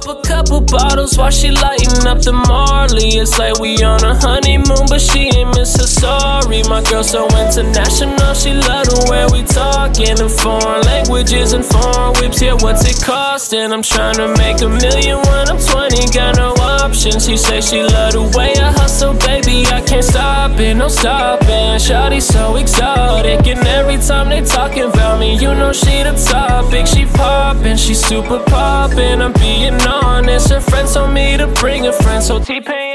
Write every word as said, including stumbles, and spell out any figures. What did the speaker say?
up a couple bottles while she lighting up the Marley. It's like we on a honeymoon, but she ain't miss her sorry. My girl so international, she love the way we talking in foreign languages and foreign whips. Yeah, what's it costing? I'm trying to make a million when I'm twenty, got no options. She say she love the way I hustle, baby, I can't stop it, no stopping. Shawty so exotic, and every time they talking about me, you know she the topic. She poppin', she super poppin', I'm being honest. Her friends told me to bring a friend, so T-Pain